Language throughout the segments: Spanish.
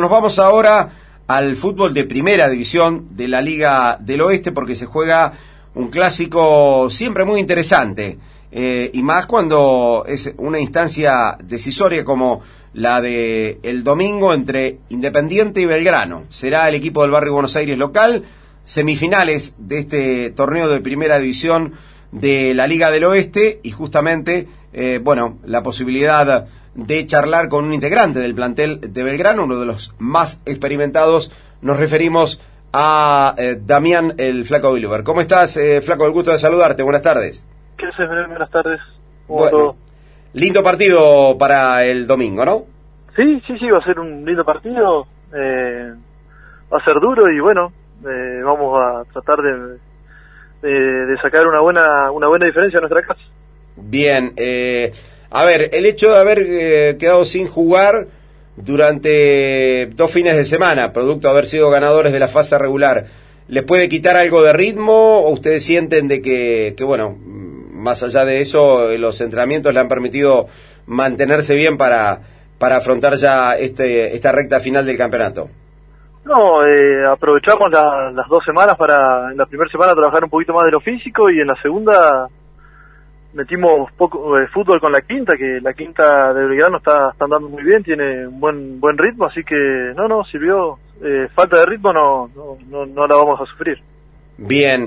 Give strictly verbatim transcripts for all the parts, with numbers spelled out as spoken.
Nos vamos ahora al fútbol de primera división de la Liga del Oeste, porque se juega un clásico siempre muy interesante, eh, y más cuando es una instancia decisoria como la de el domingo entre Independiente y Belgrano. Será el equipo del Barrio Buenos Aires local, semifinales de este torneo de primera división de la Liga del Oeste, y justamente, eh, bueno, la posibilidad de charlar con un integrante del plantel de Belgrano, uno de los más experimentados. Nos referimos a eh, Damián el Flaco Bilber. ¿Cómo estás, eh, Flaco? El gusto de saludarte. Buenas tardes. ¿Qué haces, Belén? Buenas tardes. Bueno, lindo partido para el domingo, ¿no? Sí, sí, sí, va a ser un lindo partido. Eh, va a ser duro y bueno, eh, vamos a tratar de, de, de sacar una buena una buena diferencia en nuestra casa. Bien, eh... A ver, el hecho de haber eh, quedado sin jugar durante dos fines de semana, producto de haber sido ganadores de la fase regular, ¿les puede quitar algo de ritmo o ustedes sienten de que, que bueno, más allá de eso, los entrenamientos le han permitido mantenerse bien para, para afrontar ya este esta recta final del campeonato? No, eh, aprovechamos la, las dos semanas para, en la primera semana, trabajar un poquito más de lo físico, y en la segunda metimos poco de fútbol con la quinta, que la quinta de Belgrano está, está andando muy bien, tiene un buen buen ritmo, así que no, no, sirvió. Eh, falta de ritmo no, no, no, no la vamos a sufrir. Bien,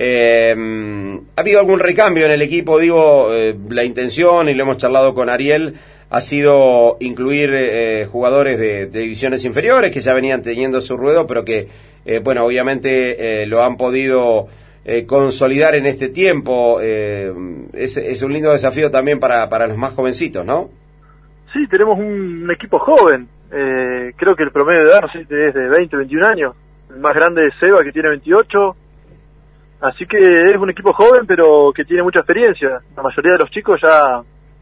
eh, ¿ha habido algún recambio en el equipo? Digo, eh, la intención, y lo hemos charlado con Ariel, ha sido incluir eh, jugadores de, de divisiones inferiores que ya venían teniendo su ruedo, pero que, eh, bueno, obviamente eh, lo han podido Eh, consolidar en este tiempo. Eh, es, es un lindo desafío también para, para los más jovencitos, ¿no? Sí, tenemos un, un equipo joven. Eh, creo que el promedio de edad, no sé, es de veinte, veintiún años. El más grande es Seba, que tiene veintiocho. Así que es un equipo joven, pero que tiene mucha experiencia. La mayoría de los chicos ya,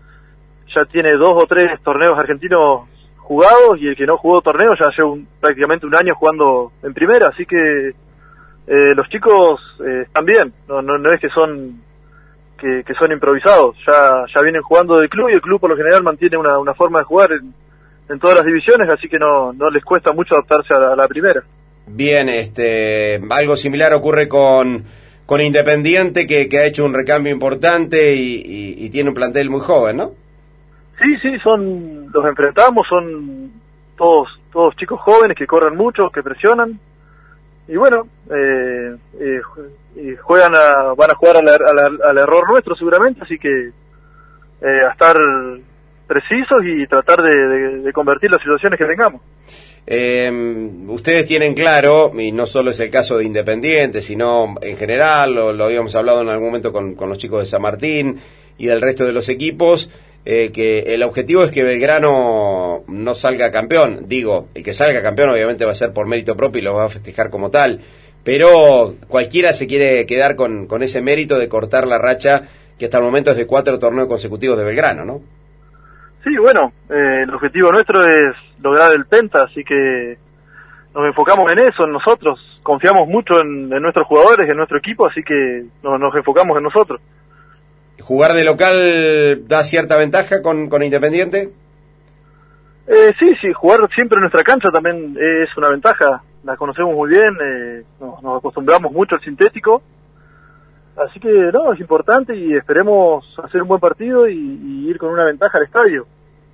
ya tiene dos o tres torneos argentinos jugados, y el que no jugó torneos ya lleva un, prácticamente un año jugando en primera. Así que Eh, los chicos eh, están bien, no, no, no es que son que, que son improvisados, ya ya vienen jugando del club, y el club por lo general mantiene una, una forma de jugar en, en todas las divisiones, así que no no les cuesta mucho adaptarse a la, a la primera. Bien, este algo similar ocurre con con Independiente, que, que ha hecho un recambio importante y, y, y tiene un plantel muy joven, ¿no? Sí, sí, son los enfrentamos, son todos todos chicos jóvenes que corren mucho, que presionan. Y bueno, eh, eh, y juegan a, van a jugar al, al, al error nuestro seguramente, así que eh, a estar precisos y tratar de, de, de convertir las situaciones que tengamos. Eh, ustedes tienen claro, y no solo es el caso de Independiente, sino en general, lo, lo habíamos hablado en algún momento con, con los chicos de San Martín y del resto de los equipos, eh, que el objetivo es que Belgrano no salga campeón. Digo, el que salga campeón obviamente va a ser por mérito propio y lo va a festejar como tal, pero cualquiera se quiere quedar con, con ese mérito de cortar la racha que hasta el momento es de cuatro torneos consecutivos de Belgrano, ¿no? Sí, bueno, eh, el objetivo nuestro es lograr el penta, así que nos enfocamos en eso, en nosotros, confiamos mucho en, en nuestros jugadores, en nuestro equipo, así que nos, nos enfocamos en nosotros. ¿Jugar de local da cierta ventaja con, con Independiente? Eh, sí, sí, jugar siempre en nuestra cancha también es una ventaja, la conocemos muy bien, eh, nos, nos acostumbramos mucho al sintético, así que no, es importante, y esperemos hacer un buen partido y, y ir con una ventaja al estadio.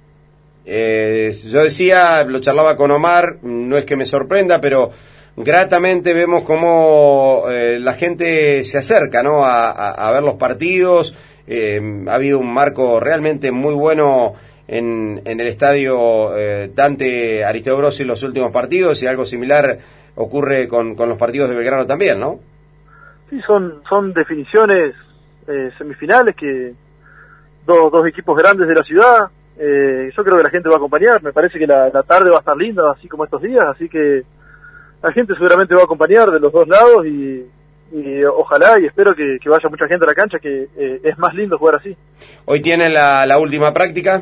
Eh, yo decía, lo charlaba con Omar, no es que me sorprenda, pero gratamente vemos cómo eh, la gente se acerca, ¿no?, a, a, a ver los partidos. Eh, ha habido un marco realmente muy bueno en, en el estadio eh, Dante Aristobrosi en los últimos partidos, y algo similar ocurre con, con los partidos de Belgrano también, ¿no? Sí, son son definiciones eh, semifinales, que dos, dos equipos grandes de la ciudad. Eh, yo creo que la gente va a acompañar, me parece que la, la tarde va a estar linda, así como estos días, así que la gente seguramente va a acompañar de los dos lados, y, y ojalá y espero que, que vaya mucha gente a la cancha, que eh, es más lindo jugar así. ¿Hoy tienen la, la última práctica?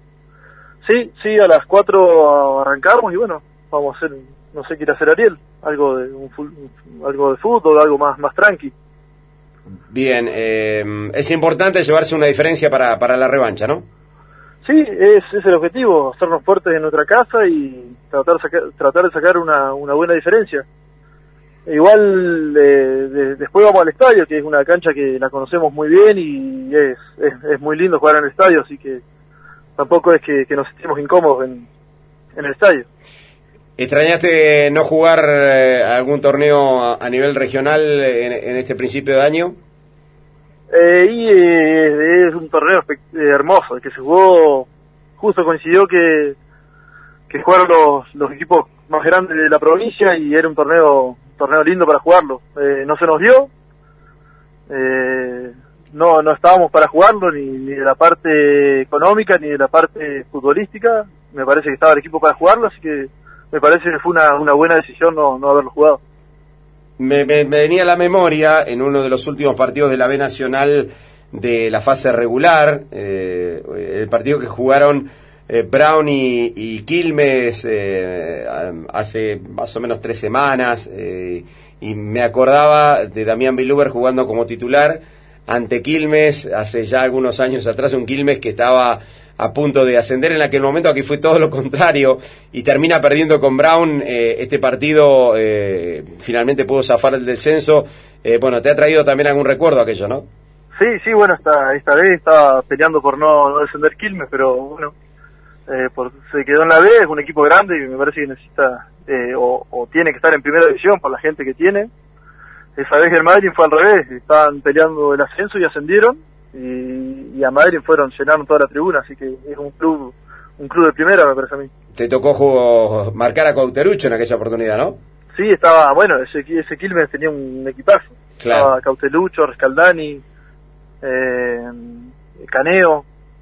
Sí, sí, a las cuatro arrancamos, y bueno, vamos a hacer, no sé qué quiere hacer Ariel, algo de un, un, algo de fútbol, algo más más tranqui. Bien, eh, es importante llevarse una diferencia para, para la revancha, ¿no? Sí, es, es el objetivo, hacernos fuertes en nuestra casa y tratar, saca, tratar de sacar una, una buena diferencia. Igual eh, de, después vamos al estadio, que es una cancha que la conocemos muy bien y es, es, es muy lindo jugar en el estadio, así que tampoco es que, que nos sentimos incómodos en, en el estadio. ¿Extrañaste no jugar eh, algún torneo a, a nivel regional en, en este principio de año? Eh, y eh, es un torneo hermoso, el que se jugó, justo coincidió que, que jugaron los, los equipos más grandes de la provincia y era un torneo, un torneo lindo para jugarlo. Eh, no se nos dio, eh, no, no estábamos para jugarlo ni, ni de la parte económica ni de la parte futbolística, me parece que estaba el equipo para jugarlo, así que me parece que fue una, una buena decisión no, no haberlo jugado. Me, me, me venía a la memoria en uno de los últimos partidos de la B Nacional de la fase regular, eh, el partido que jugaron eh, Brown y, y Quilmes eh, hace más o menos tres semanas, eh, y me acordaba de Damián Biluber jugando como titular ante Quilmes hace ya algunos años atrás, un Quilmes que estaba a punto de ascender en aquel momento. Aquí fue todo lo contrario y termina perdiendo con Brown. Eh, este partido eh, finalmente pudo zafar el descenso. Eh, bueno, te ha traído también algún recuerdo aquello, ¿no? Sí, sí, bueno, esta, esta vez estaba peleando por no, no descender Quilmes, pero bueno, eh, por, se quedó en la B, es un equipo grande y me parece que necesita eh, o, o tiene que estar en primera división por la gente que tiene. Esa vez el Madrid fue al revés, estaban peleando el ascenso y ascendieron. Y, y a Madrid fueron, llenaron toda la tribuna, así que es un club un club de primera, me parece a mí. Te tocó juego, marcar a Cauterucho en aquella oportunidad, ¿no? Sí, estaba, bueno, ese, ese Quilmes tenía un equipazo. Claro. Estaba Cautelucho, Rescaldani, eh, Caneo,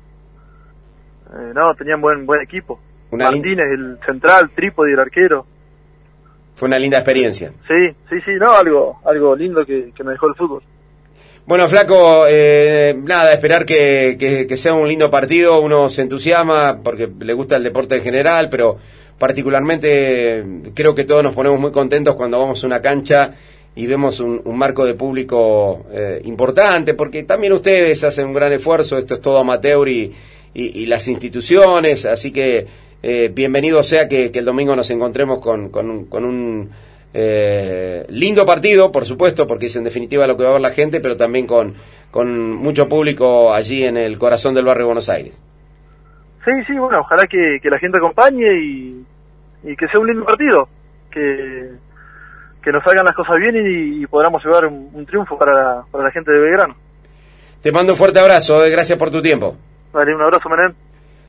eh, no, tenían buen buen equipo. Una Martínez, el central, Trípodi, el arquero. Fue una linda experiencia. Sí, sí, sí, no, algo algo lindo que, que me dejó el fútbol. Bueno, Flaco, eh, nada, esperar que, que, que sea un lindo partido. Uno se entusiasma porque le gusta el deporte en general, pero particularmente creo que todos nos ponemos muy contentos cuando vamos a una cancha y vemos un, un marco de público eh, importante, porque también ustedes hacen un gran esfuerzo. Esto es todo amateur y, y, y las instituciones, así que eh, bienvenido sea que, que el domingo nos encontremos con, con, un, con un Eh, lindo partido, por supuesto, porque es en definitiva lo que va a ver la gente, pero también con, con mucho público allí en el corazón del barrio de Buenos Aires. Sí, sí, bueno, ojalá que, que la gente acompañe y, y que sea un lindo partido, que, que nos salgan las cosas bien y, y podamos llevar un, un triunfo para la, para la gente de Belgrano. Te mando un fuerte abrazo, eh, gracias por tu tiempo. Vale, un abrazo, Menem.